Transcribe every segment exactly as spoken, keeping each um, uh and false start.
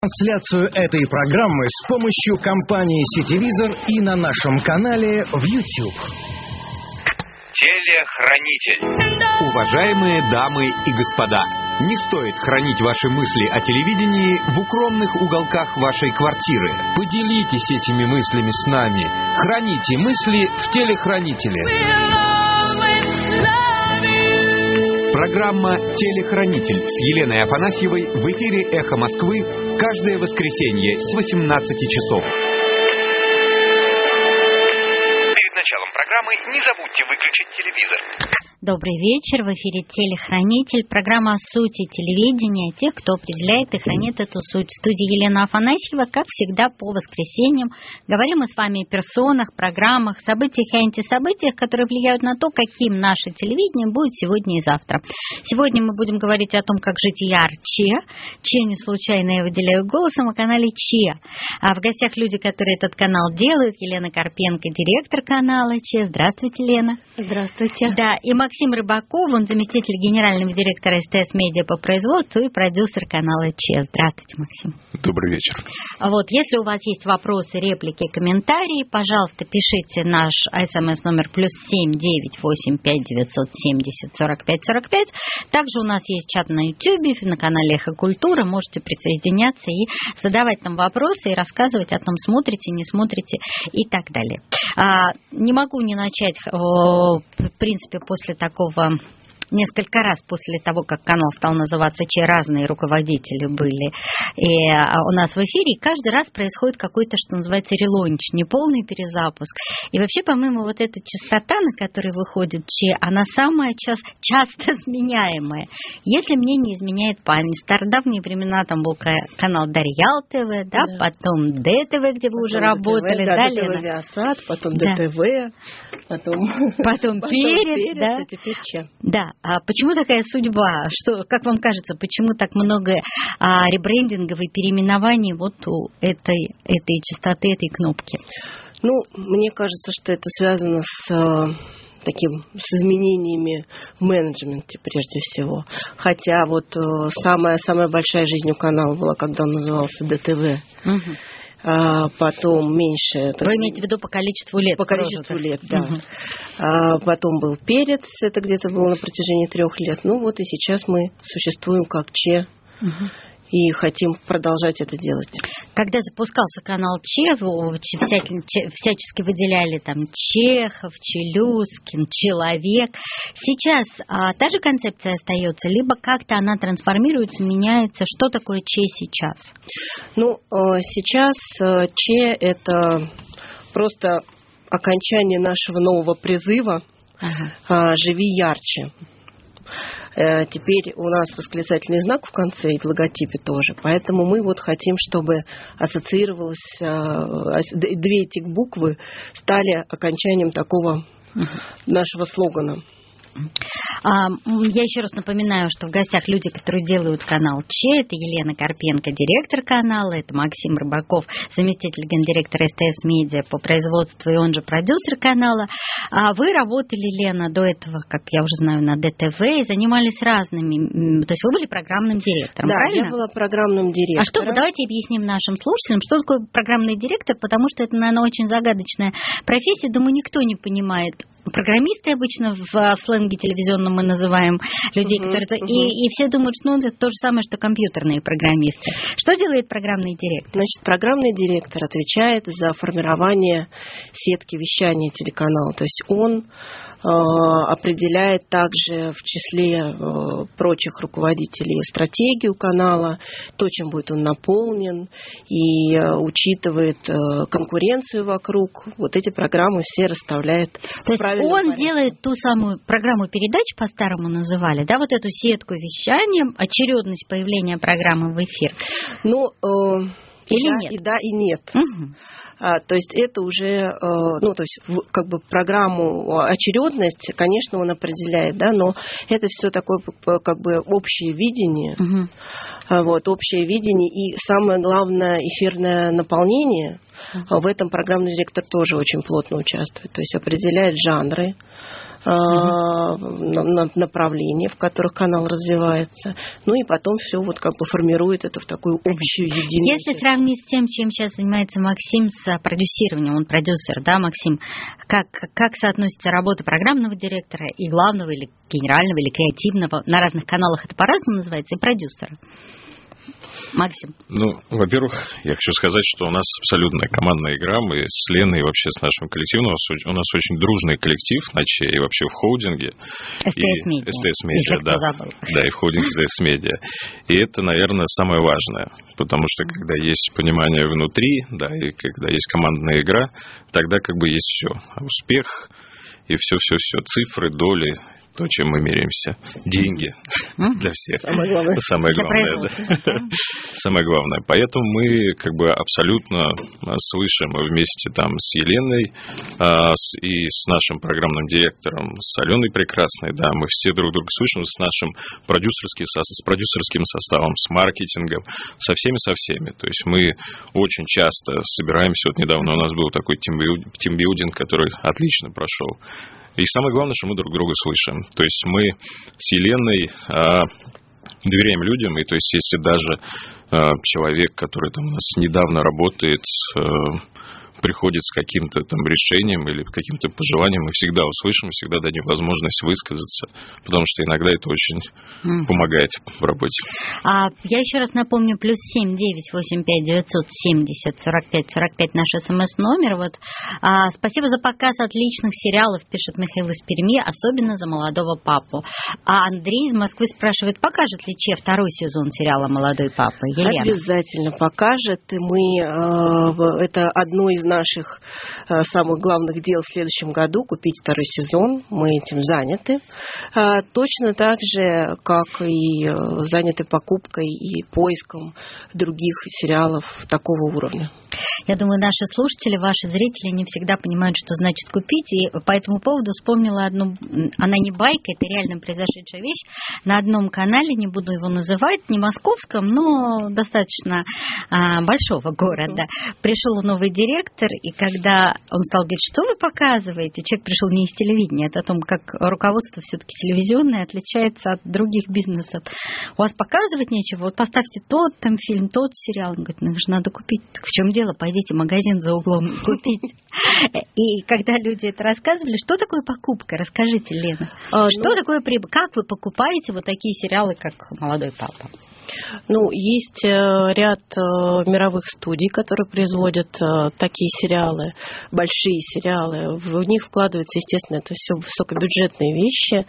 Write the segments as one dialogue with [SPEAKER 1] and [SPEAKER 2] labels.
[SPEAKER 1] Трансляцию этой программы с помощью компании Сетевизор и на нашем канале в YouTube.
[SPEAKER 2] Телехранитель.
[SPEAKER 3] Уважаемые дамы и господа, не стоит хранить ваши мысли о телевидении в укромных уголках вашей квартиры. Поделитесь этими мыслями с нами. Храните мысли в телехранителе. Программа «Телехранитель» с Еленой Афанасьевой в эфире «Эхо Москвы» каждое воскресенье с восемнадцати часов.
[SPEAKER 2] Перед началом программы не забудьте выключить телевизор.
[SPEAKER 4] Добрый вечер, в эфире «Телехранитель», программа о сути телевидения, тех, кто определяет и хранит эту суть. В студии Елена Афанасьева, как всегда, по воскресеньям. Говорим мы с вами о персонах, программах, событиях и антисобытиях, которые влияют на то, каким наше телевидение будет сегодня и завтра. Сегодня мы будем говорить о том, как жить ярче. Че не случайно я выделяю голосом о канале Че. А в гостях люди, которые этот канал делают. Елена Карпенко, директор канала Че. Здравствуйте, Лена.
[SPEAKER 5] Здравствуйте.
[SPEAKER 4] Да, и Максим Рыбаков, он заместитель генерального директора СТС Медиа по производству и продюсер канала Че. Здравствуйте, Максим.
[SPEAKER 6] Добрый вечер.
[SPEAKER 4] Вот, если у вас есть вопросы, реплики, комментарии, пожалуйста, пишите наш смс-номер плюс семь девять восемь пять девятьсот семьдесят сорок пять сорок пять. Также у нас есть чат на Ютьюбе, на канале Эхо Культура. Можете присоединяться и задавать там вопросы и рассказывать о том, смотрите, не смотрите и так далее. А, не могу не начать, о, в принципе, после такого... Несколько раз после того, как канал стал называться Че, разные руководители были и у нас в эфире, и каждый раз происходит какой-то, что называется, релонч, неполный перезапуск. И вообще, по-моему, вот эта частота, на которой выходит Че, она самая часто, часто сменяемая. Если мне не изменяет память, в стародавние времена там был канал Дарьял ТВ, да, да. Потом ДТВ, где вы потом уже работали,
[SPEAKER 5] да,
[SPEAKER 4] да,
[SPEAKER 5] ДТВ Виасат, потом
[SPEAKER 4] да.
[SPEAKER 5] ДТВ, потом,
[SPEAKER 4] потом, потом Перец,
[SPEAKER 5] Перец,
[SPEAKER 4] да.
[SPEAKER 5] А теперь Че.
[SPEAKER 4] Да. А почему такая судьба? Что, как вам кажется, почему так много а, ребрендингов и переименований вот у этой, этой частоты, этой кнопки?
[SPEAKER 5] Ну, мне кажется, что это связано с а, таким, с изменениями в менеджменте прежде всего. Хотя вот а, самая, самая большая жизнь у канала была, когда он назывался ДТВ. Угу. А потом меньше...
[SPEAKER 4] Вы имеете в виду по количеству лет?
[SPEAKER 5] По количеству лет, да. Угу. А потом был Перец, это где-то было на протяжении трех лет. Ну вот и сейчас мы существуем как Че. Угу. И хотим продолжать это делать.
[SPEAKER 4] Когда запускался канал Че, всячески выделяли там Чехов, Челюскин, Человек. Сейчас а, та же концепция остается, либо как-то она трансформируется, меняется? Что такое Че сейчас?
[SPEAKER 5] Ну, сейчас Че – это просто окончание нашего нового призыва ага. «Живи ярче». Теперь у нас восклицательный знак в конце и в логотипе тоже. Поэтому мы вот хотим, чтобы ассоциировалось, две эти буквы стали окончанием такого нашего слогана.
[SPEAKER 4] Я еще раз напоминаю, что в гостях люди, которые делают канал Че. Это Елена Карпенко, директор канала, это Максим Рыбаков, заместитель гендиректора СТС Медиа по производству и он же продюсер канала. Вы работали, Лена, до этого, как я уже знаю, на ДТВ и занимались разными, то есть вы были программным директором,
[SPEAKER 5] да,
[SPEAKER 4] правильно?
[SPEAKER 5] Да, я была программным директором.
[SPEAKER 4] А что, давайте объясним нашим слушателям, что такое программный директор, потому что это, наверное, очень загадочная профессия, думаю, никто не понимает. Программисты обычно в, в сленге телевизионном мы называем людей, uh-huh, которые... Uh-huh. И, и все думают, что ну, это то же самое, что компьютерные программисты. Что делает программный директор?
[SPEAKER 5] Значит, программный директор отвечает за формирование сетки вещания телеканала. То есть он э, определяет также в числе э, прочих руководителей стратегию канала, то, чем будет он наполнен, и э, учитывает э, конкуренцию вокруг. Вот эти программы все расставляет.
[SPEAKER 4] То есть он порядке. Делает ту самую программу передач, по-старому называли, да, вот эту сетку вещания, очередность появления программы в эфир?
[SPEAKER 5] Ну, э,
[SPEAKER 4] или
[SPEAKER 5] да,
[SPEAKER 4] нет?
[SPEAKER 5] И да, и нет.
[SPEAKER 4] Угу.
[SPEAKER 5] А, то есть это уже, э, ну, то есть в, как бы программу очередность, конечно, он определяет, да, но это все такое как бы общее видение, угу. а, вот, общее видение и самое главное эфирное наполнение. В этом программный директор тоже очень плотно участвует, то есть определяет жанры, mm-hmm. направления, в которых канал развивается. Ну и потом все вот как бы формирует это в такую общую единую.
[SPEAKER 4] Если сравнить с тем, чем сейчас занимается Максим, с продюсированием, он продюсер, да, Максим, как, как соотносится работа программного директора и главного или генерального или креативного, на разных каналах это по-разному называется, и продюсера? Максим.
[SPEAKER 6] Ну, во-первых, я хочу сказать, что у нас абсолютная командная игра. Мы с Леной и вообще с нашим коллективом. У нас очень дружный коллектив в Ночи и вообще в холдинге.
[SPEAKER 4] СТС-медиа.
[SPEAKER 6] СТС-медиа, да. Да, и в холдинге СТС-медиа. И это, наверное, самое важное. Потому что когда есть понимание внутри, да, и когда есть командная игра, тогда как бы есть все. Успех и все-все-все. Цифры, доли. То, чем мы меряемся. Деньги mm. для всех.
[SPEAKER 5] Самое главное.
[SPEAKER 6] Самое главное, да. Самое главное. Поэтому мы как бы абсолютно слышим вместе там с Еленой а, с, и с нашим программным директором, с Аленой Прекрасной, да, мы все друг друга слышим с нашим продюсерским, с продюсерским составом, с маркетингом, со всеми, со всеми. То есть мы очень часто собираемся. Вот недавно у нас был такой тимбилдинг, который отлично прошел. И самое главное, что мы друг друга слышим. То есть мы с Еленой а, доверяем людям, и то есть если даже а, человек, который там у нас недавно работает, а, приходит с каким-то там решением или каким-то пожеланием, мы всегда услышим, и всегда дадим возможность высказаться, потому что иногда это очень mm. помогает в работе.
[SPEAKER 4] А я еще раз напомню, плюс семь девять восемь пять девятьсот семьдесят сорок пять сорок пять наш смс-номер. Вот. А, спасибо за показ отличных сериалов, пишет Михаил из Перми, особенно за «Молодого папу». А Андрей из Москвы спрашивает, покажет ли Че второй сезон сериала «Молодой папа»? Елена.
[SPEAKER 5] Обязательно покажет. И мы, э, это одно из наших э, самых главных дел в следующем году, купить второй сезон. Мы этим заняты. Э, точно так же, как и э, заняты покупкой и поиском других сериалов такого уровня.
[SPEAKER 4] Я думаю, наши слушатели, ваши зрители не всегда понимают, что значит купить. И по этому поводу вспомнила одну, она не байка, это реально произошедшая вещь. На одном канале, не буду его называть, не московском, но достаточно а, большого города, пришел новый директор, и когда он стал говорить, что вы показываете, человек пришел не из телевидения, это о том, как руководство все-таки телевизионное отличается от других бизнесов. У вас показывать нечего, вот поставьте тот там фильм, тот сериал. Он говорит, ну же надо купить. Так в чем дело? Пойдите в магазин за углом купить. И когда люди это рассказывали, что такое покупка? Расскажите, Лена. А, что ну... такое прибыль? Как вы покупаете вот такие сериалы, как «Молодой папа»?
[SPEAKER 5] Ну, есть ряд мировых студий, которые производят такие сериалы, большие сериалы. В них вкладываются, естественно, это все высокобюджетные вещи.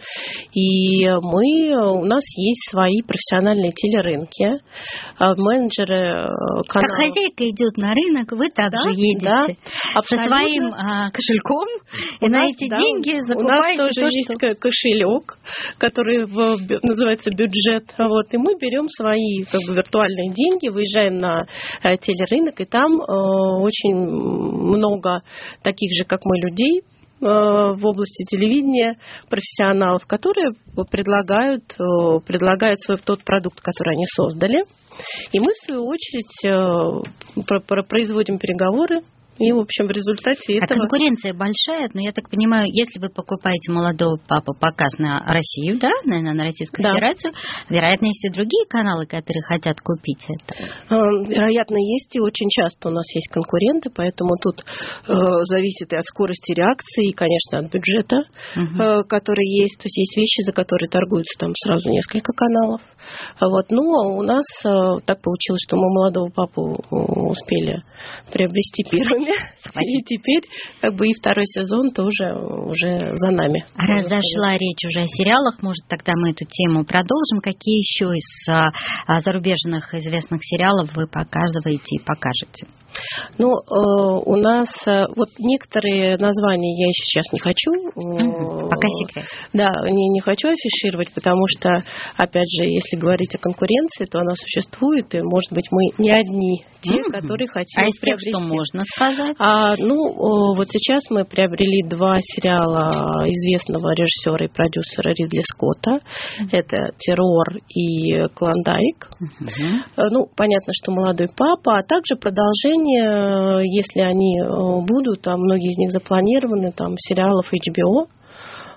[SPEAKER 5] И мы, у нас есть свои профессиональные телерынки, менеджеры каналов.
[SPEAKER 4] Как хозяйка идет на рынок, вы также да, едете
[SPEAKER 5] да,
[SPEAKER 4] со своим а, кошельком, и у на нас, эти да, деньги закупаете.
[SPEAKER 5] У нас тоже
[SPEAKER 4] то,
[SPEAKER 5] есть
[SPEAKER 4] что...
[SPEAKER 5] кошелек, который в, называется бюджет. Вот, и мы берем свои как бы виртуальные деньги, выезжаем на э, телерынок, и там э, очень много таких же, как мы, людей э, в области телевидения, профессионалов, которые предлагают, э, предлагают свой тот продукт, который они создали. И мы, в свою очередь, э, про, про, производим переговоры. И, в общем, в результате этого...
[SPEAKER 4] А конкуренция большая, но я так понимаю, если вы покупаете «Молодого папу» показ на Россию, да, наверное, на Российскую да. Федерацию, вероятно, есть и другие каналы, которые хотят купить это.
[SPEAKER 5] Вероятно, есть, и очень часто у нас есть конкуренты, поэтому тут э, зависит и от скорости реакции, и, конечно, от бюджета, угу. э, который есть. То есть есть вещи, за которые торгуются там сразу несколько каналов. Вот. Но у нас э, так получилось, что мы «Молодого папу» успели приобрести первыми. И теперь как бы и второй сезон тоже уже за нами.
[SPEAKER 4] Раз зашла речь уже о сериалах, может, тогда мы эту тему продолжим. Какие еще из а, зарубежных известных сериалов вы показываете и покажете?
[SPEAKER 5] Ну, э, у нас э, вот некоторые названия я сейчас не хочу.
[SPEAKER 4] Угу, пока секрет.
[SPEAKER 5] Да, не, не хочу афишировать, потому что, опять же, если говорить о конкуренции, то она существует, и, может быть, мы не одни те, угу. которые хотим
[SPEAKER 4] а из тех,
[SPEAKER 5] приобрести.
[SPEAKER 4] что можно сказать?
[SPEAKER 5] А, ну, э, вот сейчас мы приобрели два сериала известного режиссера и продюсера Ридли Скотта. Угу. Это «Террор» и «Клондайк». Угу. Э, ну, понятно, что «Молодой папа», а также продолжение, если они будут, а многие из них запланированы, там, сериалов эйч би о,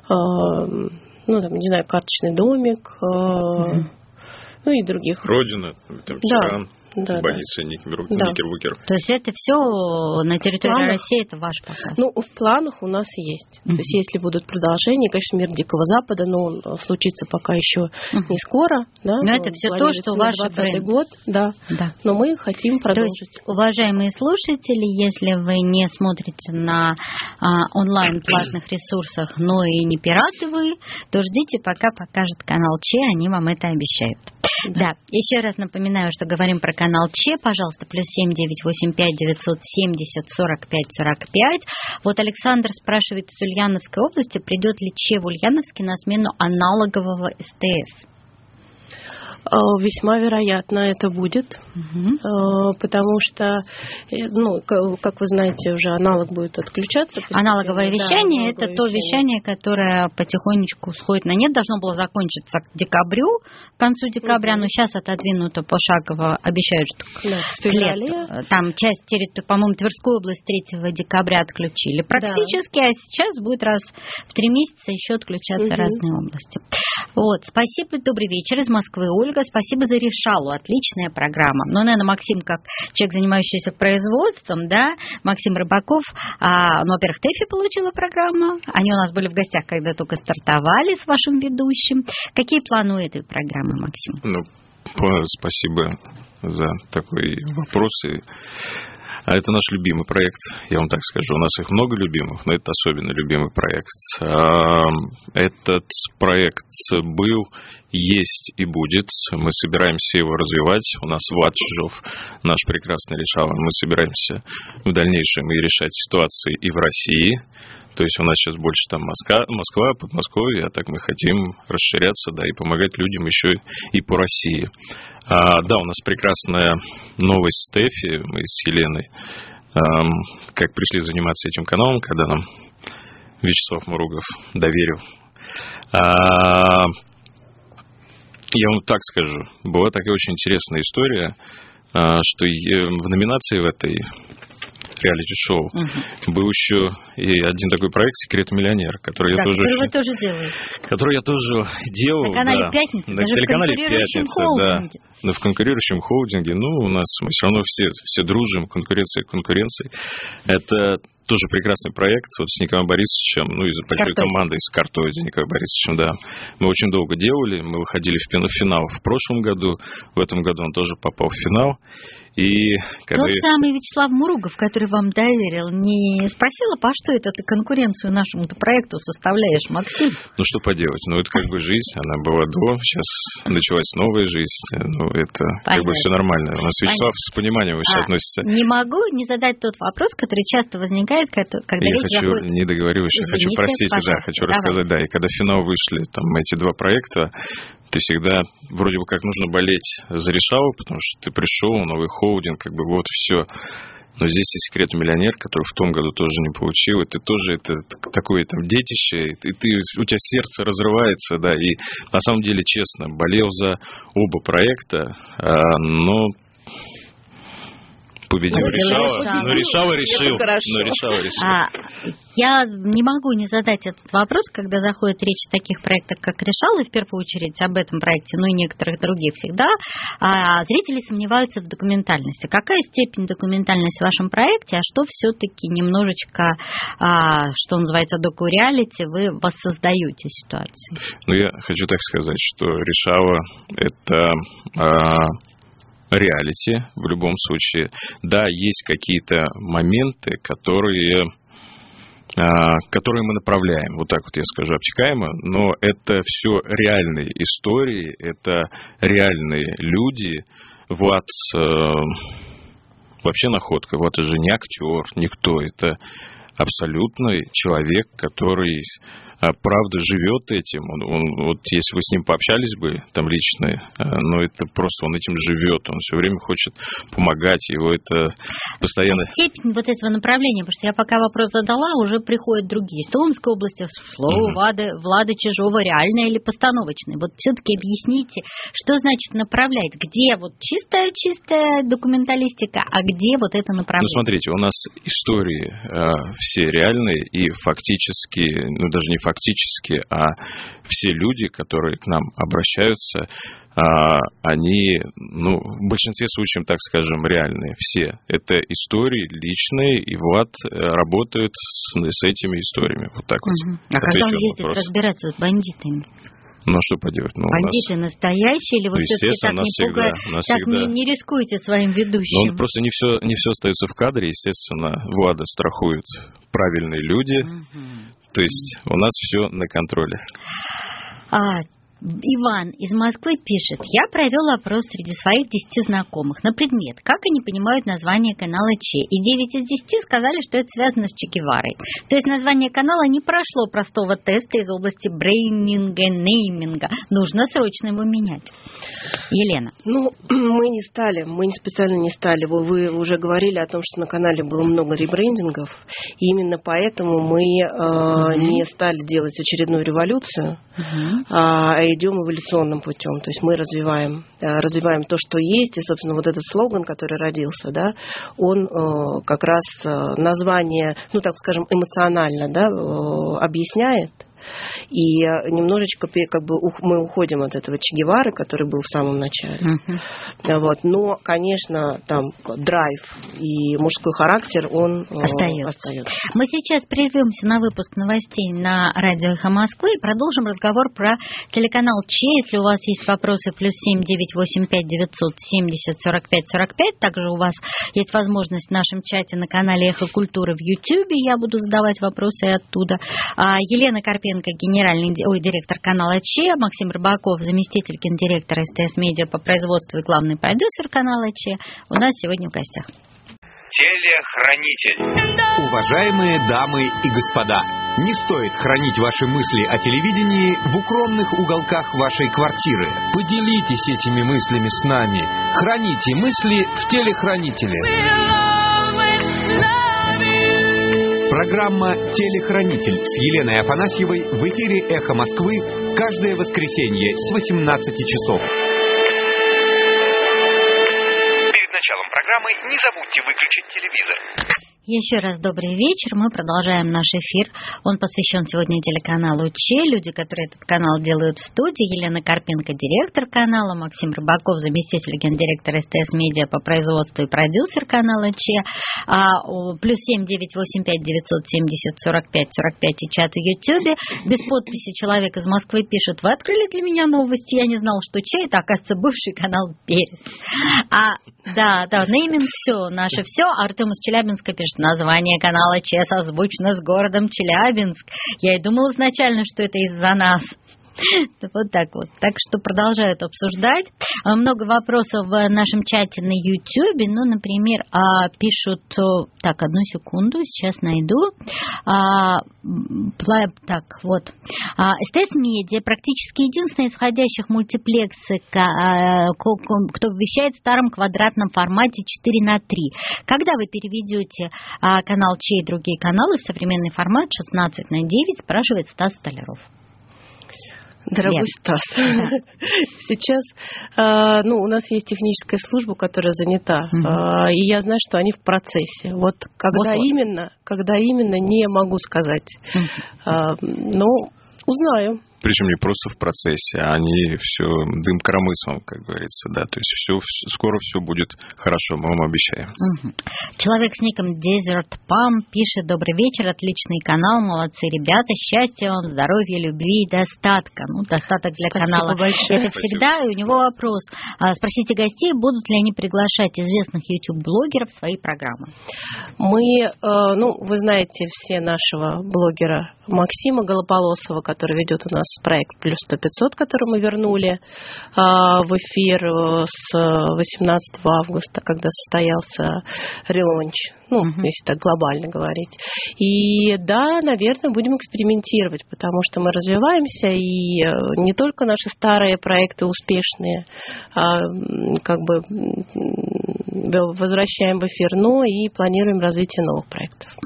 [SPEAKER 5] ну, там, не знаю, «Карточный домик», mm-hmm. ну и других.
[SPEAKER 6] «Родина», там, «Тиран».
[SPEAKER 5] Да. Да,
[SPEAKER 6] больница
[SPEAKER 5] да.
[SPEAKER 6] Никербокер.
[SPEAKER 4] То есть это все на территории планах, России, это ваш показ?
[SPEAKER 5] Ну, в планах у нас есть. Mm-hmm. То есть если будут продолжения, конечно, «Мир Дикого Запада», но он случится пока еще mm-hmm. не скоро. Да,
[SPEAKER 4] но это все то, что ваш бренд.
[SPEAKER 5] Год, да.
[SPEAKER 4] да.
[SPEAKER 5] Но мы хотим продолжить.
[SPEAKER 4] То есть, уважаемые слушатели, если вы не смотрите на а, онлайн платных ресурсах, но и не пираты вы, то ждите, пока покажет канал Че, они вам это обещают. Да. да. Еще раз напоминаю, что говорим про канал Че. Пожалуйста, плюс семь девять восемь пять девятьсот семьдесят сорок пять сорок пять. Вот Александр спрашивает из Ульяновской области, придет ли Че в Ульяновске на смену аналогового СТС?
[SPEAKER 5] Весьма вероятно это будет, угу. потому что, ну, как вы знаете, уже аналог будет отключаться.
[SPEAKER 4] Аналоговое вещание да, – это то вещание, которое потихонечку сходит на нет, должно было закончиться к декабрю, к концу декабря, угу. но сейчас отодвинуто пошагово, обещают, что
[SPEAKER 5] да,
[SPEAKER 4] к лету. Там часть территории, по-моему, Тверскую область третьего декабря отключили практически, да. а сейчас будет раз в три месяца еще отключаться угу. разные области. Вот, спасибо, добрый вечер из Москвы, Ольга. Спасибо за решалу. Отличная программа. Ну, наверное, Максим, как человек, занимающийся производством, да, Максим Рыбаков, а, ну, во-первых, ТЭФИ получила программу. Они у нас были в гостях, когда только стартовали с вашим ведущим. Какие планы у этой программы, Максим?
[SPEAKER 6] Ну, спасибо за такой вопрос. А это наш любимый проект, я вам так скажу. У нас их много любимых, но это особенно любимый проект. Этот проект был, есть и будет. Мы собираемся его развивать. У нас Влад Чижов, наш прекрасный решала. Мы собираемся в дальнейшем и решать ситуации и в России. То есть у нас сейчас больше там Москва, Москва, Подмосковье, а так мы хотим расширяться, да, и помогать людям еще и по России. А, да, у нас прекрасная новость с ТЭФИ, мы с Еленой, эм, как пришли заниматься этим каналом, когда нам Вячеслав Муругов доверил. А, я вам так скажу, была такая очень интересная история, а, что в номинации в этой реалити-шоу угу. был еще и один такой проект «Секрет миллионера», который
[SPEAKER 4] да,
[SPEAKER 6] я тоже
[SPEAKER 4] который
[SPEAKER 6] очень,
[SPEAKER 4] вы тоже делаете.
[SPEAKER 6] Который я тоже делал.
[SPEAKER 4] На канале
[SPEAKER 6] да,
[SPEAKER 4] «Пятница»,
[SPEAKER 6] на
[SPEAKER 4] даже
[SPEAKER 6] телеканале
[SPEAKER 4] в конкурирующем
[SPEAKER 6] «Пятница»,
[SPEAKER 4] холдинге.
[SPEAKER 6] да, но в конкурирующем холдинге. Ну, у нас мы все равно все, все дружим, конкуренция конкуренции. Это тоже прекрасный проект вот с Николаем Борисовичем, ну, и с большой командой, с Картой, с Николаем Борисовичем, да. Мы очень долго делали, мы выходили в финал в прошлом году, в этом году он тоже попал в финал. И
[SPEAKER 4] когда... Тот самый Вячеслав Муругов, который вам доверил, не спросил, а по что это ты конкуренцию нашему-то проекту составляешь, Максим?
[SPEAKER 6] Ну, что поделать, ну, это как бы жизнь, она была до, сейчас началась новая жизнь, ну, это Понятно. Как бы все нормально. У нас Вячеслав Понятно. С пониманием вообще а, относится.
[SPEAKER 4] Не могу не задать тот вопрос, который часто возникает, когда
[SPEAKER 6] я
[SPEAKER 4] речь
[SPEAKER 6] хочу,
[SPEAKER 4] заходит...
[SPEAKER 6] не договорилась, я хочу, простите, да, хочу Давай. рассказать, да, и когда в финал вышли там эти два проекта, ты всегда вроде бы как нужно болеть за решалу, потому что ты пришел, новый холдинг, как бы вот все. Но здесь и «Секрет миллионер», который в том году тоже не получил, и ты тоже это такое там детище, и ты, у тебя сердце разрывается, да, и на самом деле, честно, болел за оба проекта, но победил ну, решала, но решала решил, но решала решил.
[SPEAKER 4] А, я не могу не задать этот вопрос, когда заходит речь о таких проектах, как решала, и в первую очередь об этом проекте, ну и некоторых других всегда, а, зрители сомневаются в документальности. Какая степень документальности в вашем проекте, а что все-таки немножечко, а, что называется, доку-реалити, вы воссоздаете ситуацию?
[SPEAKER 6] Ну, я хочу так сказать, что решала это... А, реалити в любом случае. Да, есть какие-то моменты, которые, которые мы направляем, вот так вот я скажу обтекаемо, но это все реальные истории, это реальные люди. Влад вообще находка, Влад же не актер, никто, это абсолютный человек, который правда живет этим. Он, он, вот если вы с ним пообщались бы там лично, но это просто он этим живет. Он все время хочет помогать. Его это постоянно...
[SPEAKER 4] Степень вот этого направления, потому что я пока вопрос задала, уже приходят другие. Из Томской области слово угу. Влада, Влада Чижова реальное или постановочное? Вот все-таки объясните, что значит направлять? Где вот чистая-чистая документалистика, а где вот это направление?
[SPEAKER 6] Ну, смотрите, у нас истории все реальные и фактически, ну даже не фактически, а все люди, которые к нам обращаются, они, ну, в большинстве случаев, так скажем, реальные, все. Это истории личные, и Влад работает с, с этими историями. Вот так вот.
[SPEAKER 4] Угу. А когда он ездит разбираться с бандитами?
[SPEAKER 6] Ну, что поделать? Ну,
[SPEAKER 4] бандиты нас... настоящие, или вы
[SPEAKER 6] ну,
[SPEAKER 4] все-таки так, не,
[SPEAKER 6] всегда,
[SPEAKER 4] пуга... так
[SPEAKER 6] всегда...
[SPEAKER 4] не, не рискуете своим ведущим?
[SPEAKER 6] Ну, просто не все, не все остается в кадре, естественно, Влада страхуют правильные люди, угу. То есть у нас все на контроле.
[SPEAKER 4] А... Иван из Москвы пишет: я провел опрос среди своих десяти знакомых на предмет, как они понимают название канала Че, и девять из десяти сказали, что это связано с Че Геварой. То есть название канала не прошло простого теста из области брейнинга, нейминга. Нужно срочно его менять. Елена.
[SPEAKER 5] Ну, мы не стали, мы специально не стали. Вы уже говорили о том, что на канале было много ребрендингов, и именно поэтому мы э, mm-hmm. не стали делать очередную революцию, mm-hmm. а идем эволюционным путем. То есть мы развиваем, развиваем то, что есть, и, собственно, вот этот слоган, который родился, да, он э, как раз название, ну, так скажем, эмоционально, да, э, объясняет. И немножечко как бы мы уходим от этого Че Гевары, который был в самом начале. Uh-huh. Вот. Но, конечно, там драйв и мужской характер, он остается. остается.
[SPEAKER 4] Мы сейчас прервемся на выпуск новостей на радио «Эхо Москвы» и продолжим разговор про телеканал Че. Если у вас есть вопросы, плюс семь девять восемь пять девятьсот семьдесят сорок пять сорок пять. Также у вас есть возможность в нашем чате на канале «Эхо Культуры» в Ютьюбе. Я буду задавать вопросы оттуда. Елена Карпенко, генеральный ой, директор канала Че, Максим Рыбаков, заместитель гендиректора СТС Медиа по производству и главный продюсер канала Че, у нас сегодня в гостях.
[SPEAKER 2] Телехранитель.
[SPEAKER 3] Уважаемые дамы и господа, не стоит хранить ваши мысли о телевидении в укромных уголках вашей квартиры. Поделитесь этими мыслями с нами. Храните мысли в телехранителе. Программа «Телехранитель» с Еленой Афанасьевой в эфире «Эхо Москвы» каждое воскресенье с восемнадцати часов.
[SPEAKER 2] Перед началом программы не забудьте выключить телевизор.
[SPEAKER 4] Еще раз добрый вечер. Мы продолжаем наш эфир. Он посвящен сегодня телеканалу Че. Люди, которые этот канал делают в студии: Елена Карпенко, директор канала, Максим Рыбаков, заместитель гендиректора СТС Медиа по производству и продюсер канала Че. А, плюс семь девять восемь пять девятьсот семьдесят сорок пять сорок пять и чат в Ютьюбе. Без подписи человек из Москвы пишет: вы открыли для меня новости, я не знал, что Че это, оказывается, бывший канал Перец. А, да, да, нейминг все, наше все. Артем из Челябинска пишет: название канала Че созвучно с городом Челябинск. Я и думала изначально, что это из-за нас. Вот так вот. Так что продолжают обсуждать. Много вопросов в нашем чате на YouTube. Ну, например, пишут... Так, одну секунду, сейчас найду. Так, вот. СТС Медиа практически единственная из входящих мультиплексов, кто вещает в старом квадратном формате четыре на три. Когда вы переведете канал Че и другие каналы в современный формат шестнадцать на девять, спрашивает Стас Столяров.
[SPEAKER 5] Дорогой Лет. Стас, да. Сейчас ну, у нас есть техническая служба, которая занята, угу. и я знаю, что они в процессе. Вот когда вот, именно, вот. когда именно, не могу сказать, угу. но узнаю.
[SPEAKER 6] Причем не просто в процессе, а они все дым коромыслом, как говорится, да. То есть все, скоро все будет хорошо, мы вам обещаем.
[SPEAKER 4] Угу. Человек с ником Desert Palm пишет: добрый вечер, отличный канал, молодцы ребята, счастья вам, здоровья, любви и достатка. Ну, достаток для Спасибо канала. Большое. Это всегда, и у него вопрос. Спросите гостей, будут ли они приглашать известных YouTube-блогеров в свои программы?
[SPEAKER 5] Мы, ну, вы знаете все нашего блогера Максима Голополосова, который ведет у нас проект «Плюс сто пятьсот», который мы вернули а, в эфир с восемнадцатого августа, когда состоялся релонч, ну, uh-huh. если так глобально говорить. И да, наверное, будем экспериментировать, потому что мы развиваемся, и не только наши старые проекты успешные, а, как бы возвращаем в эфир, но и планируем развитие новых проектов.
[SPEAKER 4] Uh-huh.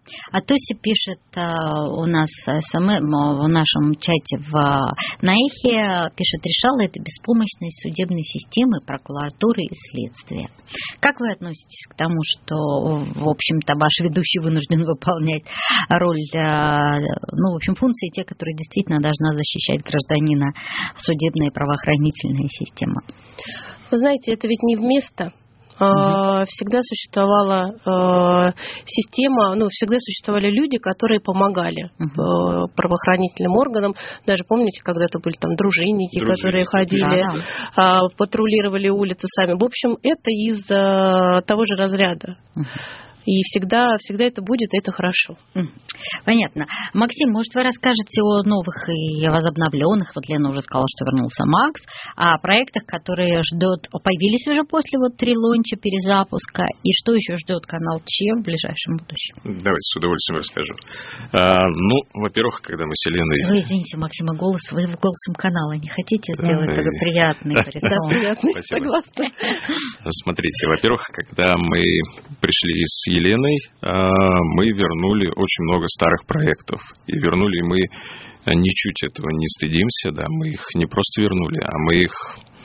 [SPEAKER 4] А Тося пишет у нас в нашем чате в на Эхе, пишет, решала это беспомощность судебной системы, прокуратуры и следствия. Как вы относитесь к тому, что, в общем-то, ваш ведущий вынужден выполнять роль, ну, в общем, функции те, которые действительно должна защищать гражданина судебная и правоохранительная система?
[SPEAKER 5] Вы знаете, это ведь не вместо. Uh-huh. Всегда существовала э, система, ну, всегда существовали люди, которые помогали uh-huh. э, правоохранительным органам. Даже помните, когда-то были там дружинники, Дружинники. которые ходили, да. э, патрулировали улицы сами. В общем, это из э, того же разряда. Uh-huh. И всегда, всегда это будет, и это хорошо.
[SPEAKER 4] Понятно. Максим, может, вы расскажете о новых и возобновленных, вот Лена уже сказала, что вернулся Макс, о проектах, которые ждут, появились уже после вот релонча, перезапуска, и что еще ждет канал Че в ближайшем будущем?
[SPEAKER 6] Давайте, с удовольствием расскажу. А, ну, во-первых, когда мы с Еленой...
[SPEAKER 4] Вы извините, Максима, голос, вы голосом канала не хотите сделать такой приятный?
[SPEAKER 5] Да, приятный, согласна.
[SPEAKER 6] Смотрите, во-первых, когда мы пришли с Еленой, мы вернули очень много старых проектов. И вернули мы ничуть этого не стыдимся, да, мы их не просто вернули, а мы их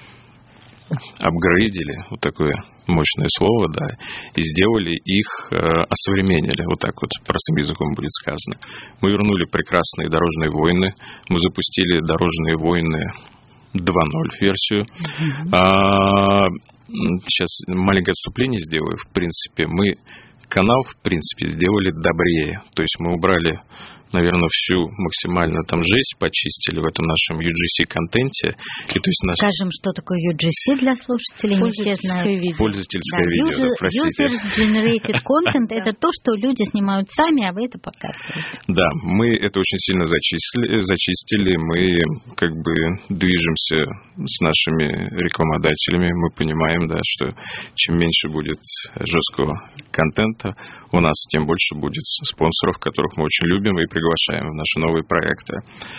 [SPEAKER 6] апгрейдили, вот такое мощное слово, да, и сделали их, осовременили, вот так вот простым языком будет сказано. Мы вернули прекрасные «Дорожные войны», мы запустили «Дорожные войны» два ноль версию. Mm-hmm. А, сейчас маленькое отступление сделаю. В принципе, мы канал, в принципе, сделали добрее. То есть мы убрали, наверное, всю максимально там жесть, почистили в этом нашем ю джи си-контенте. И, то есть наш...
[SPEAKER 4] Скажем, что такое ю джи си для слушателей, не все знают.
[SPEAKER 6] Видео. Пользовательское да. видео,
[SPEAKER 4] User,
[SPEAKER 6] да, простите.
[SPEAKER 4] User-generated content – это то, что люди снимают сами, а вы это показываете.
[SPEAKER 6] Да, мы это очень сильно зачистили, зачистили. Мы как бы движемся с нашими рекламодателями. Мы понимаем, да, что чем меньше будет жесткого контента, у нас тем больше будет спонсоров, которых мы очень любим и приглашаем в наши новые проекты.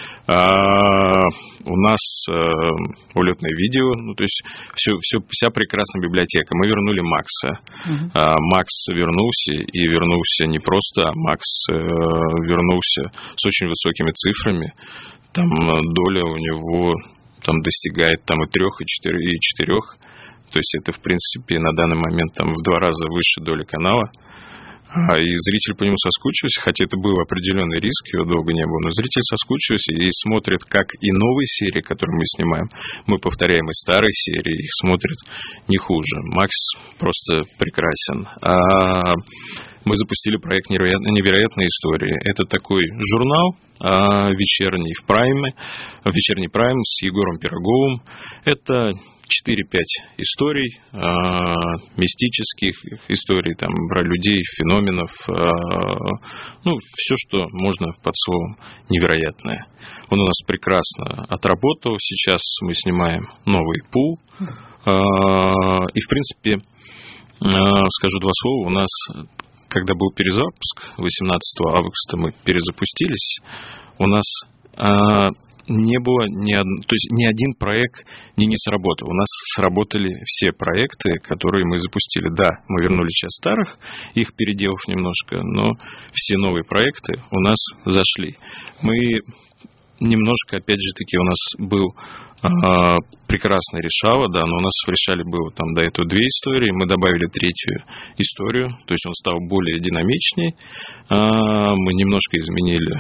[SPEAKER 6] А, у нас а, улетное видео, ну, то есть все, все, вся прекрасная библиотека. Мы вернули Макса. Uh-huh. А, Макс вернулся, и вернулся не просто, а Макс а, вернулся с очень высокими цифрами. Там доля у него там достигает там, и трех, и четырех, и четырех. То есть это, в принципе, на данный момент там, в два раза выше доли канала. И зритель по нему соскучился, хотя это был определенный риск, его долго не было, но зритель соскучился и смотрит, как и новые серии, которые мы снимаем. Мы повторяем и старые серии, их смотрят не хуже. Макс просто прекрасен. А мы запустили проект «Невероятные истории». Это такой журнал вечерний в Прайме, вечерний Прайм с Егором Пироговым. Это четыре-пять историй, э, мистических историй, там, про людей, феноменов, э, ну, все, что можно под словом «невероятное». Он у нас прекрасно отработал, сейчас мы снимаем новый пул, э, и, в принципе, э, скажу два слова, у нас, когда был перезапуск, восемнадцатого августа мы перезапустились, у нас... Э, не было ни од... то есть ни один проект не, не сработал. У нас сработали все проекты, которые мы запустили. Да, мы вернули часть старых, их переделав немножко, но все новые проекты у нас зашли. Мы немножко, опять же таки, у нас был а, прекрасный решало, да, но у нас в решале было там до этого две истории, мы добавили третью историю, то есть он стал более динамичней. А, мы немножко изменили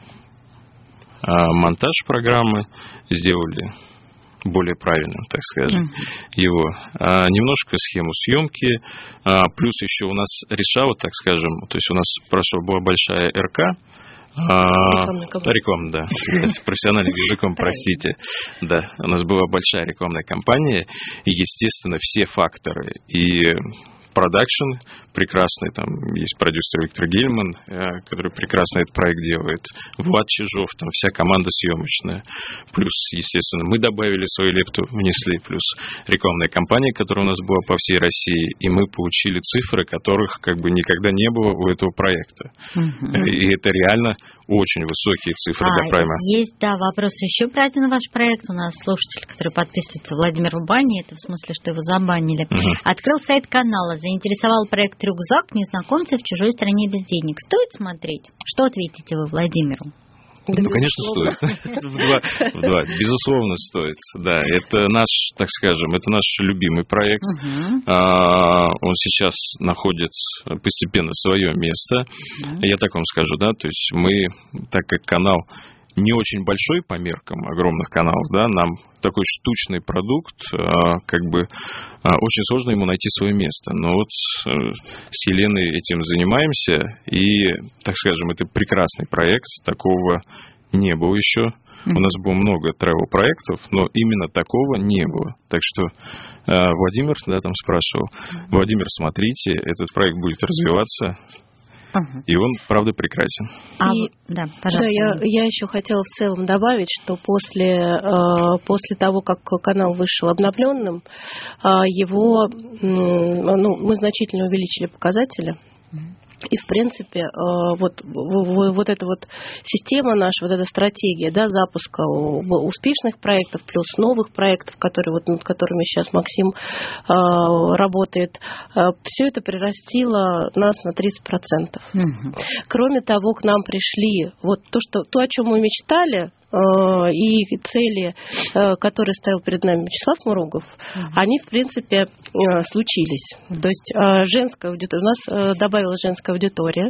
[SPEAKER 6] монтаж программы, сделали более правильным, так скажем, mm-hmm. его. А, немножко схему съемки, а, плюс еще у нас решало, так скажем, то есть у нас прошла была большая РК, а, реклама, да, профессиональным языком, простите, да, у нас была большая рекламная кампания, и, естественно, все факторы и продакшн прекрасный, там есть продюсер Виктор Гельман, который прекрасно этот проект делает, Влад Чижов, там вся команда съемочная, плюс, естественно, мы добавили свою лепту, внесли, плюс рекламная кампания, которая у нас была по всей России, и мы получили цифры, которых как бы никогда не было у этого проекта. Угу. И это реально очень высокие цифры а, для прайма.
[SPEAKER 4] Есть, да, вопрос еще про один ваш проект. У нас слушатель, который подписывается, Владимир Вбани, это в смысле, что его забанили, угу. открыл сайт канала, заинтересовал проект «Рюкзак. Незнакомцы в чужой стране без денег». Стоит смотреть? Что ответите вы Владимиру?
[SPEAKER 6] Да, ну, конечно, стоит. В два, в два. Безусловно, стоит. Да, это наш, так скажем, это наш любимый проект. Uh-huh. А, он сейчас находит постепенно свое место. Uh-huh. Я так вам скажу, да, то есть мы, так как канал не очень большой по меркам огромных каналов, да, нам такой штучный продукт, а, как бы а, очень сложно ему найти свое место. Но вот а, с Еленой этим занимаемся, и, так скажем, это прекрасный проект, такого не было еще. Mm-hmm. У нас было много travel-проектов, но именно такого не было. Так что а, Владимир, да, там спрашивал, mm-hmm. Владимир, смотрите, этот проект будет развиваться. Uh-huh. И он, правда, прекрасен.
[SPEAKER 5] А, и, да, пожалуйста. Да, я, я еще хотела в целом добавить, что после, э, после того, как канал вышел обновленным, э, его, э, ну, мы значительно увеличили показатели. Uh-huh. И, в принципе, вот, вот эта вот система наша, вот эта стратегия, да, запуска успешных проектов плюс новых проектов, которые, вот, над которыми сейчас Максим работает, все это прирастило нас на тридцать процентов. Угу. Кроме того, к нам пришли вот то, что, то, о чем мы мечтали, и цели, которые ставил перед нами Вячеслав Муругов, uh-huh. они, в принципе, случились. Uh-huh. То есть женская аудитория, у нас добавилась женская аудитория.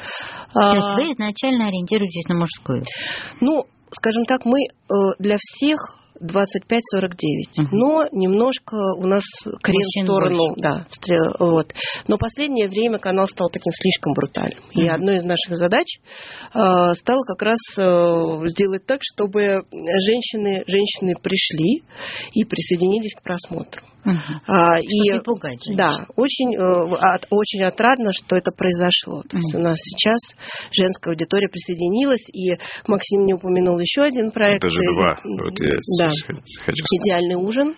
[SPEAKER 4] То есть вы изначально ориентируетесь на мужскую?
[SPEAKER 5] Ну, скажем так, мы для всех двадцать пять сорок девять, uh-huh. но немножко у нас крен в сторону, да, вот. Но последнее время канал стал таким слишком брутальным. Uh-huh. И одной из наших задач э, стало как раз э, сделать так, чтобы женщины, женщины пришли и присоединились к просмотру.
[SPEAKER 4] Uh-huh. А, и, пугать женщин.
[SPEAKER 5] Да, очень, э, от, очень отрадно, что это произошло. То есть uh-huh. у нас сейчас женская аудитория присоединилась, и Максим не упомянул еще один проект.
[SPEAKER 6] Даже два. Вот я
[SPEAKER 5] да. хочу «Идеальный ужин»,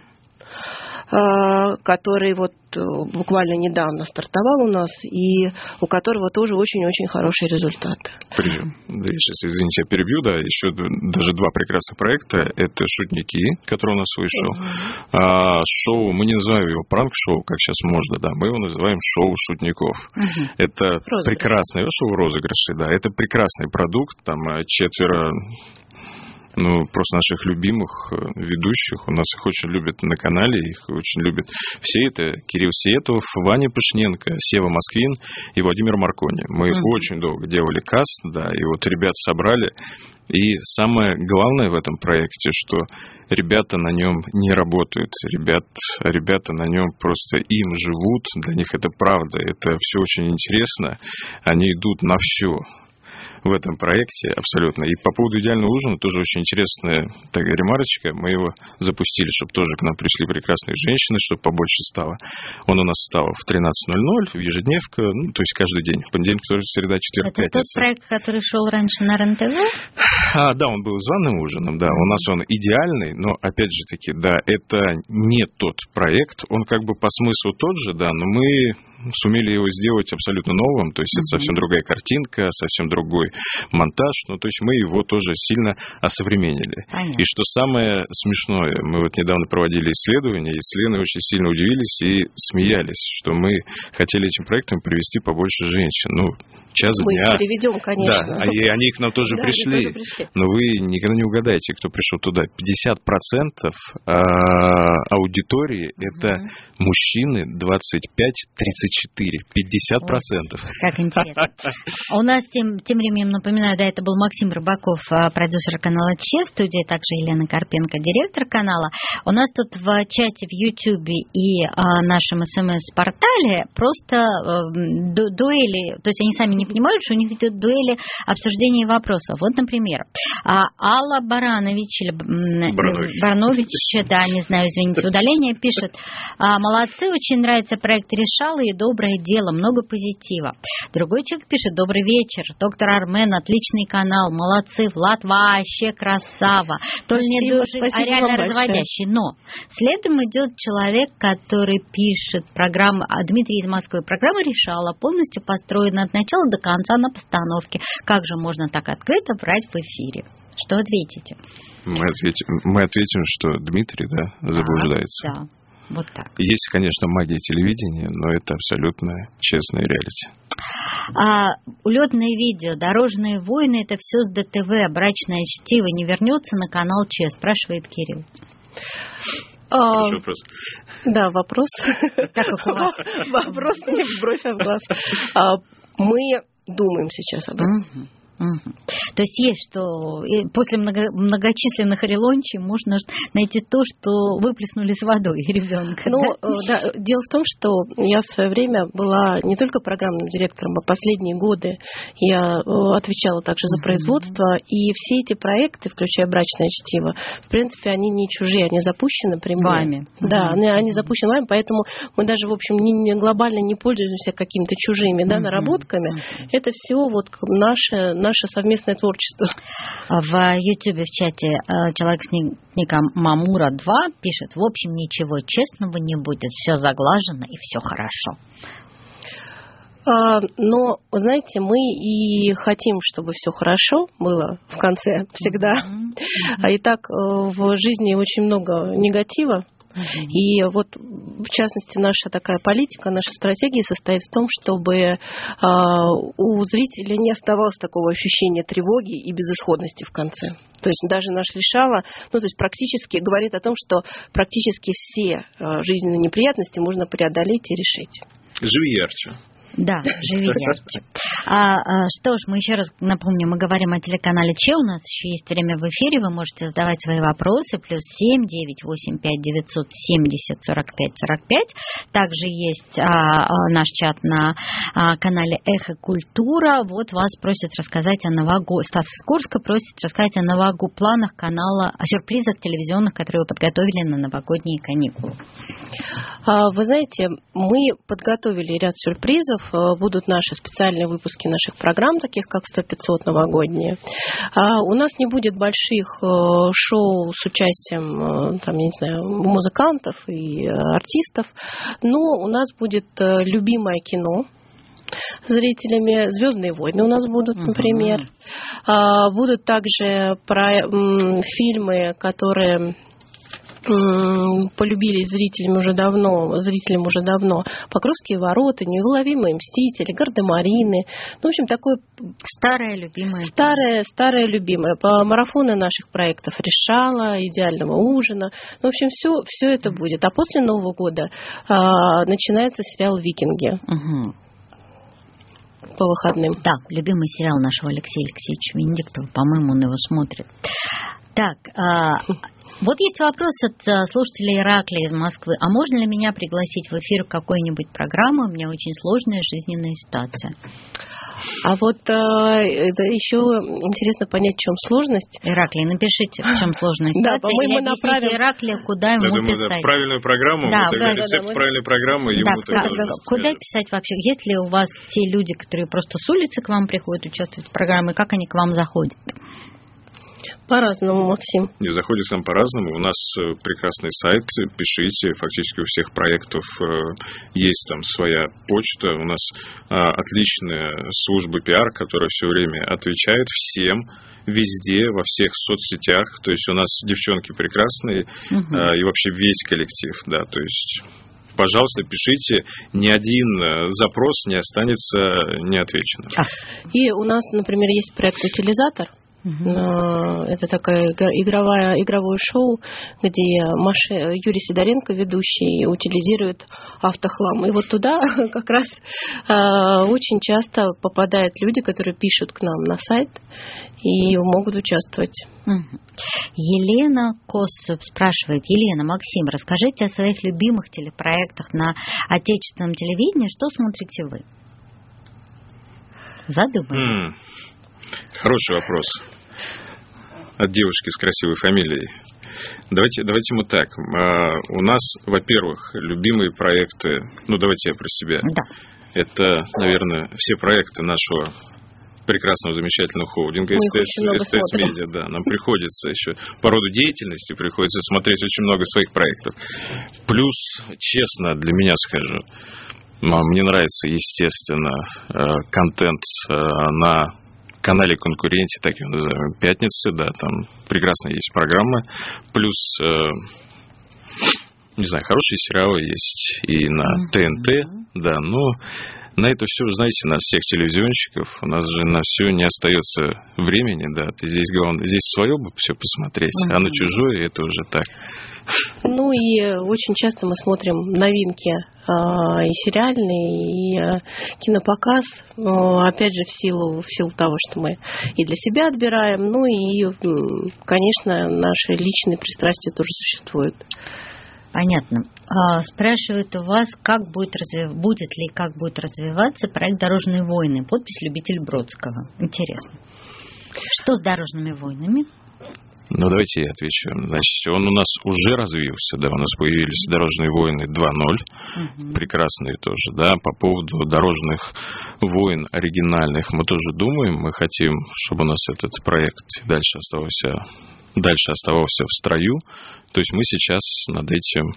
[SPEAKER 5] который вот буквально недавно стартовал у нас, и у которого тоже очень-очень хорошие результаты.
[SPEAKER 6] Прием. Да, сейчас, извините, я перебью, да, еще даже два прекрасных проекта. Это «Шутники», который у нас вышел. Uh-huh. А, шоу, мы не называем его пранк-шоу, как сейчас можно, да, мы его называем шоу шутников. Uh-huh. Это розыгрыш. Прекрасное шоу розыгрыши, да, это прекрасный продукт, там четверо... Ну, просто наших любимых ведущих. У нас их очень любят на канале, их очень любят все. Это Кирилл Сиетов, Ваня Пышненко, Сева Москвин и Владимир Маркони. Мы mm-hmm. очень долго делали каст, да, и вот ребят собрали. И самое главное в этом проекте, что ребята на нем не работают. Ребят, ребята на нем просто им живут, для них это правда. Это все очень интересно. Они идут на все в этом проекте абсолютно. И по поводу «Идеального ужина» тоже очень интересная такая ремарочка. Мы его запустили, чтобы тоже к нам пришли прекрасные женщины, чтобы побольше стало. Он у нас стал в тринадцать ноль ноль, в ежедневка, ну, то есть каждый день. Понедельник, вторник, среда, четверг,
[SPEAKER 4] пятница. Это тот проект, который шел раньше на РЕН-ТВ?
[SPEAKER 6] А, да, он был званым ужином, да. У нас он идеальный, но, опять же таки, да, это не тот проект. Он как бы по смыслу тот же, да, но мы сумели его сделать абсолютно новым, то есть mm-hmm. это совсем другая картинка, совсем другой монтаж, ну, то есть мы его тоже сильно осовременили. Понятно. И что самое смешное, мы вот недавно проводили исследования, и с Леной очень сильно удивились и смеялись, что мы хотели этим проектом привести побольше женщин, ну, час
[SPEAKER 5] мы
[SPEAKER 6] дня.
[SPEAKER 5] Мы их приведем, конечно.
[SPEAKER 6] Да, и они к нам тоже да, пришли, тоже пришли, но вы никогда не угадаете, кто пришел туда. пятьдесят процентов аудитории mm-hmm. это мужчины двадцать пять тридцать четыре, пятьдесят процентов.
[SPEAKER 4] Как интересно. У нас тем, тем временем, напоминаю, да, это был Максим Рыбаков, продюсер канала ЧЕ, в студии также Елена Карпенко, директор канала. У нас тут в чате в Ютьюбе и а, нашем СМС-портале просто а, ду- дуэли, то есть они сами не понимают, что у них идет дуэли обсуждения вопросов. Вот, например, а, Алла Баранович, или
[SPEAKER 6] Баранович.
[SPEAKER 4] Баранович, да, не знаю, извините, удаление, пишет: молодцы, очень нравится проект «Решала» и «Доброе дело», много позитива. Другой человек пишет: добрый вечер, доктор Армен, отличный канал, молодцы, Влад вообще красава, то ли не души, а реально разводящий. Но следом идет человек, который пишет программу, Дмитрий из Москвы, программа «Решала» полностью построена от начала до конца на постановке. Как же можно так открыто брать в эфире? Что ответите?
[SPEAKER 6] Мы ответим, мы ответим, что Дмитрий, да, заблуждается.
[SPEAKER 4] Да. Вот так.
[SPEAKER 6] Есть, конечно, магия телевидения, но это абсолютно честное реалити.
[SPEAKER 4] А улетные видео, дорожные войны, это все с ДТВ, брачное чтиво не вернется на канал Че, спрашивает Кирилл.
[SPEAKER 5] А,
[SPEAKER 6] вопрос.
[SPEAKER 5] Да, вопрос.
[SPEAKER 4] Так как у вас.
[SPEAKER 5] Вопрос не в бровь, а в глаз. А, мы думаем сейчас об этом.
[SPEAKER 4] Угу. Угу. То есть есть что после много, многочисленных релончей можно найти то, что выплеснули с водой ребенка.
[SPEAKER 5] Ну,
[SPEAKER 4] да?
[SPEAKER 5] Да, дело в том, что я в свое время была не только программным директором, а последние годы я отвечала также за производство, и все эти проекты, включая брачное чтиво, в принципе, они не чужие, они запущены при мне.
[SPEAKER 4] Вами.
[SPEAKER 5] Да, они, они запущены вами, поэтому мы даже, в общем, не, не глобально не пользуемся какими-то чужими да, наработками. Это все вот наше, наше совместное творчество.
[SPEAKER 4] В Ютубе в чате человек с ником Мамура два пишет: в общем, ничего честного не будет, все заглажено и все хорошо.
[SPEAKER 5] Но, знаете, мы и хотим, чтобы все хорошо было в конце всегда. Mm-hmm. И так в жизни очень много негатива. Uh-huh. И вот, в частности, наша такая политика, наша стратегия состоит в том, чтобы э, у зрителя не оставалось такого ощущения тревоги и безысходности в конце. То есть даже наш решала, ну, то есть практически говорит о том, что практически все э, жизненные неприятности можно преодолеть и решить.
[SPEAKER 6] Живи ярче.
[SPEAKER 4] Да, живи ярче. А, а, что ж, мы еще раз напомним, мы говорим о телеканале Че, у нас еще есть время в эфире, вы можете задавать свои вопросы, плюс семь девятьсот восемьдесят пять девятьсот семьдесят сорок пять сорок пять. Также есть а, а, наш чат на а, канале Эхо Культура. Вот вас просят рассказать о новогодних, Стас из Курска просит рассказать о новогодних планах канала, о сюрпризах телевизионных, которые вы подготовили на новогодние каникулы.
[SPEAKER 5] А, вы знаете, мы подготовили ряд сюрпризов. Будут наши специальные выпуски наших программ, таких как сто пятьсот новогодние. А у нас не будет больших шоу с участием, там, я не знаю, музыкантов и артистов, но у нас будет любимое кино зрителями. «Звездные войны» у нас будут, например. Uh-huh. Будут также про, м, фильмы, которые полюбились зрителям уже давно, зрителям уже давно. «Покровские ворота», «Неуловимые мстители», «Гардемарины». Ну, в общем, такое...
[SPEAKER 4] Старое, любимое.
[SPEAKER 5] Старое, старое, любимое. По марафону наших проектов «Решала», «Идеального ужина». Ну, в общем, все, все это будет. А после Нового года а, начинается сериал «Викинги».
[SPEAKER 4] Угу.
[SPEAKER 5] По выходным.
[SPEAKER 4] Да, любимый сериал нашего Алексея Алексеевича Венедиктова. По-моему, он его смотрит. Так... А... Вот есть вопрос от слушателя Ираклия из Москвы. А можно ли меня пригласить в эфир какой-нибудь программы? У меня очень сложная жизненная ситуация.
[SPEAKER 5] А вот э, это еще интересно понять, в чем сложность.
[SPEAKER 4] Ираклий, напишите, в чем сложная ситуация.
[SPEAKER 5] Да, по-моему,
[SPEAKER 4] или объясните Ираклию, куда ему
[SPEAKER 6] Я думаю,
[SPEAKER 4] писать.
[SPEAKER 6] Да, правильную программу,
[SPEAKER 4] да,
[SPEAKER 6] тогда
[SPEAKER 4] да,
[SPEAKER 6] рецепт
[SPEAKER 4] да,
[SPEAKER 6] правильной программы ему
[SPEAKER 4] да,
[SPEAKER 6] тогда
[SPEAKER 4] да, куда писать вообще? Есть ли у вас те люди, которые просто с улицы к вам приходят участвовать в программе, как они к вам заходят?
[SPEAKER 5] По-разному, Максим.
[SPEAKER 6] Не, заходит к нам по-разному. У нас прекрасный сайт, пишите. Фактически у всех проектов есть там своя почта. У нас отличная служба пиар, которая все время отвечает всем, везде, во всех соцсетях. То есть у нас девчонки прекрасные, угу. И вообще весь коллектив, да, то есть... Пожалуйста, пишите, ни один запрос не останется неотвеченным.
[SPEAKER 5] А. И у нас, например, есть проект «Утилизатор». Uh-huh. Это такое игровое, игровое шоу, где Маша, Юрий Сидоренко, ведущий, утилизирует автохлам. И вот туда как раз э, очень часто попадают люди, которые пишут к нам на сайт и могут участвовать.
[SPEAKER 4] Uh-huh. Елена Косов спрашивает: Елена, Максим, расскажите о своих любимых телепроектах на отечественном телевидении. Что смотрите вы? Задумайтесь. Mm.
[SPEAKER 6] Хороший вопрос. От девушки с красивой фамилией. Давайте, давайте мы так. У нас, во-первых, любимые проекты. Ну, давайте я про себя.
[SPEAKER 4] Да.
[SPEAKER 6] Это, наверное, все проекты нашего прекрасного, замечательного холдинга СТС Медиа. Да, нам приходится еще по роду деятельности приходится смотреть очень много своих проектов. Плюс, честно, для меня скажу, мне нравится, естественно, контент на канале «Конкуренте», так его называем, «Пятницы», да, там прекрасная есть программа. Плюс, э, не знаю, хорошие сериалы есть и на ТНТ, да, но на это все, знаете, нас всех телевизионщиков, у нас же на все не остается времени, да, ты здесь, главное, здесь свое бы все посмотреть, uh-huh. а на чужое это уже так.
[SPEAKER 5] Ну и очень часто мы смотрим новинки э, и сериальные, и э, кинопоказ, э, опять же, в силу, в силу того, что мы и для себя отбираем, ну и, э, конечно, наши личные пристрастия тоже существуют.
[SPEAKER 4] Понятно. А, спрашивают у вас, как будет, развив... будет ли и как будет развиваться проект «Дорожные войны». Подпись любитель Бродского. Интересно. Что с «Дорожными войнами»?
[SPEAKER 6] Ну, давайте я отвечу. Значит, он у нас уже развился, да, у нас появились «Дорожные войны два ноль», угу. прекрасные тоже, да, по поводу «Дорожных войн» оригинальных мы тоже думаем, мы хотим, чтобы у нас этот проект дальше оставался, дальше оставался в строю, то есть мы сейчас над этим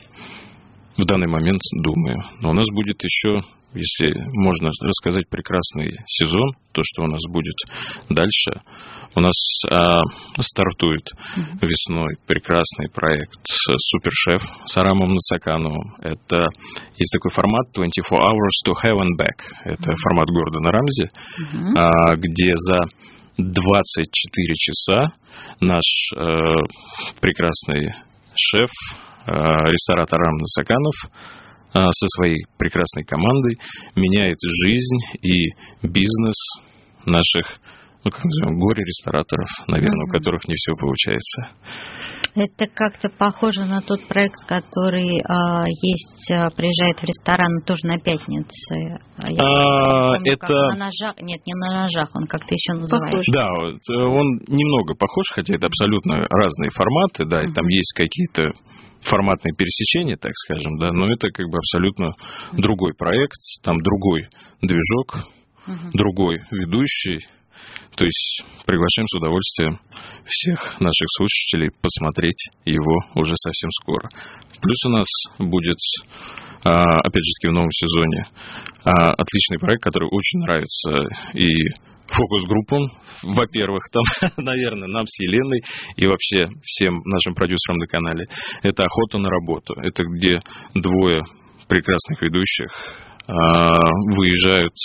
[SPEAKER 6] в данный момент думаем. Но у нас будет еще, если можно рассказать, прекрасный сезон, то, что у нас будет дальше. У нас а, стартует mm-hmm. весной прекрасный проект «Супершеф» с Арамом Нацакановым. Это есть такой формат двадцать четыре hours to hell and back. Это mm-hmm. формат Гордона Рамзи, mm-hmm. а, где за двадцать четыре часа наш а, прекрасный шеф, а, ресторатор Арам Нацаканов а, со своей прекрасной командой меняет жизнь и бизнес наших, ну, как назовем, горе-рестораторов, наверное, mm-hmm. у которых не все получается.
[SPEAKER 4] Это как-то похоже на тот проект, который а, есть, а, приезжает в ресторан тоже на пятнице. Я
[SPEAKER 6] а,
[SPEAKER 4] помню,
[SPEAKER 6] это...
[SPEAKER 4] на ножах, нет, не на ножах, он как-то еще называется.
[SPEAKER 6] Похож. Да, он немного похож, хотя это абсолютно разные форматы, да, mm-hmm. и там есть какие-то форматные пересечения, так скажем, да, но это как бы абсолютно mm-hmm. другой проект, там другой движок, mm-hmm. другой ведущий. То есть приглашаем с удовольствием всех наших слушателей посмотреть его уже совсем скоро. Плюс у нас будет, опять же таки, в новом сезоне отличный проект, который очень нравится и фокус-группам, во-первых, там, наверное, нам с Еленой и вообще всем нашим продюсерам на канале. Это «Охота на работу». Это где двое прекрасных ведущих выезжают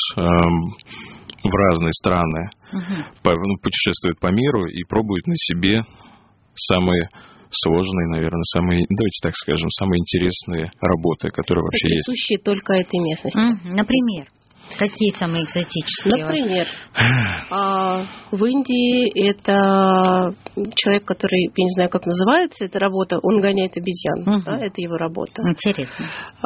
[SPEAKER 6] в разные страны, uh-huh. по, ну, путешествуют по миру и пробуют на себе самые сложные, наверное, самые, давайте так скажем, самые интересные работы, которые вообще есть.
[SPEAKER 5] Присущие только этой местности.
[SPEAKER 4] Uh-huh. Например? Какие самые экзотические?
[SPEAKER 5] Например, в Индии это человек, который, я не знаю, как называется, эта работа, он гоняет обезьян, угу. да, это его работа.
[SPEAKER 4] Интересно.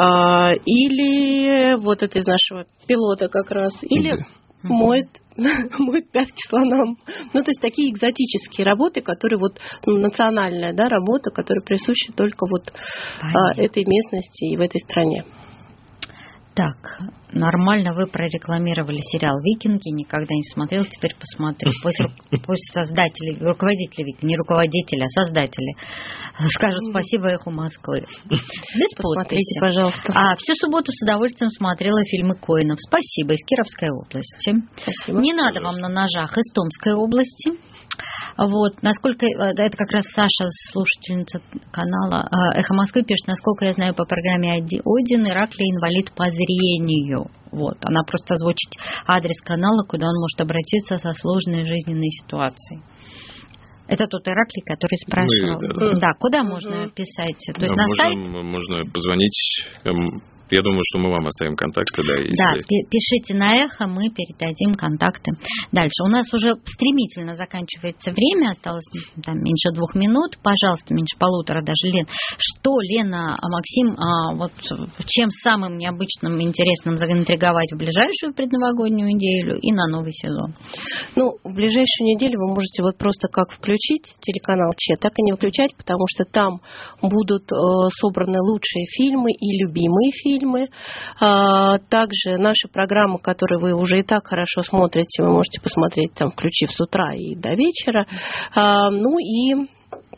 [SPEAKER 5] Или вот это из нашего пилота как раз, или угу. моет, моет пятки слонам. Ну, то есть такие экзотические работы, которые вот ну, национальная, да, работа, которая присуща только вот а, этой местности и в этой стране.
[SPEAKER 4] Так, нормально вы прорекламировали сериал «Викинги», никогда не смотрел, теперь посмотрю. Пусть, пусть создатели, руководители «Викинги», не руководители, а создатели скажут спасибо «Эху Москвы». Без
[SPEAKER 5] подписи, пожалуйста.
[SPEAKER 4] А всю субботу с удовольствием смотрела фильмы Коэнов. Спасибо, из Кировской области.
[SPEAKER 5] Спасибо.
[SPEAKER 4] Не надо вам на ножах, из Томской области. Вот, насколько, это как раз Саша, слушательница канала «Эхо Москвы», пишет, насколько я знаю по программе «Один», Ираклий инвалид по зрению. Вот, она просто озвучит адрес канала, куда он может обратиться со сложной жизненной ситуацией. Это тот Ираклий, который спрашивал. Мы, да, да. да, куда угу. можно писать? То есть
[SPEAKER 6] да,
[SPEAKER 4] на
[SPEAKER 6] можно,
[SPEAKER 4] сайт?
[SPEAKER 6] Можно позвонить. Я думаю, что мы вам оставим контакты. Да, если...
[SPEAKER 4] да, пишите на «Эхо», мы передадим контакты. Дальше. У нас уже стремительно заканчивается время, осталось там, меньше двух минут. Пожалуйста, меньше полутора даже, Лен. Что, Лена, а Максим, а, вот чем самым необычным, интересным заинтриговать в ближайшую предновогоднюю неделю и на новый сезон?
[SPEAKER 5] Ну, в ближайшую неделю вы можете вот просто как включить телеканал Че, так и не выключать, потому что там будут э, собраны лучшие фильмы и любимые фильмы. Также наши программы, которые вы уже и так хорошо смотрите, вы можете посмотреть, там, включив с утра и до вечера. Ну и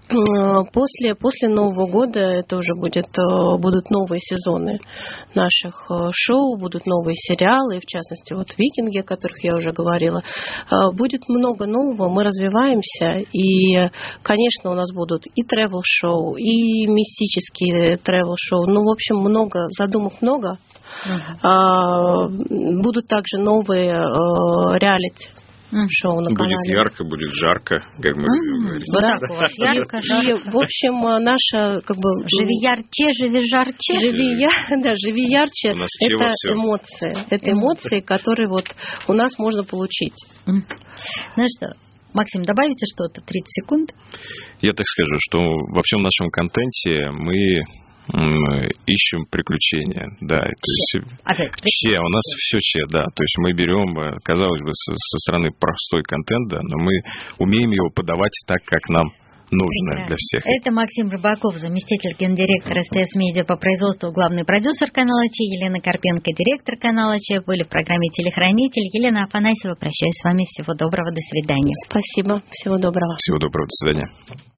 [SPEAKER 5] После, после Нового года это уже будет, будут новые сезоны наших шоу, будут новые сериалы, и в частности вот «Викинги», о которых я уже говорила. Будет много нового, мы развиваемся, и, конечно, у нас будут и тревел-шоу, и мистические тревел-шоу, ну, в общем, много, задумок много. Uh-huh. Будут также новые реалити. Шоу на канале.
[SPEAKER 6] Будет ярко, будет жарко, как мы
[SPEAKER 5] mm-hmm.
[SPEAKER 6] говорим.
[SPEAKER 4] Вот так вот, ярко, жарко.
[SPEAKER 5] И, в общем, наша, как бы...
[SPEAKER 4] Живи ярче, живи жарче.
[SPEAKER 5] Живи, я, да, живи ярче. Это эмоции. Это эмоции, которые вот у нас можно получить.
[SPEAKER 4] Mm. Ну что, Максим, добавите что-то? тридцать секунд.
[SPEAKER 6] Я так скажу, что во всем нашем контенте мы... ищем приключения, да. То есть,
[SPEAKER 4] Опять,
[SPEAKER 6] че, у нас все че, да. То есть мы берем, казалось бы, со, со стороны простой контент, да, но мы умеем его подавать так, как нам нужно для всех.
[SPEAKER 4] Это Максим Рыбаков, заместитель гендиректора СТС Медиа по производству, главный продюсер канала Че, Елена Карпенко, директор канала Че, были в программе «Телехранитель». Елена Афанасьева, прощаюсь с вами. Всего доброго, до свидания.
[SPEAKER 5] Спасибо, всего доброго.
[SPEAKER 6] Всего доброго, до свидания.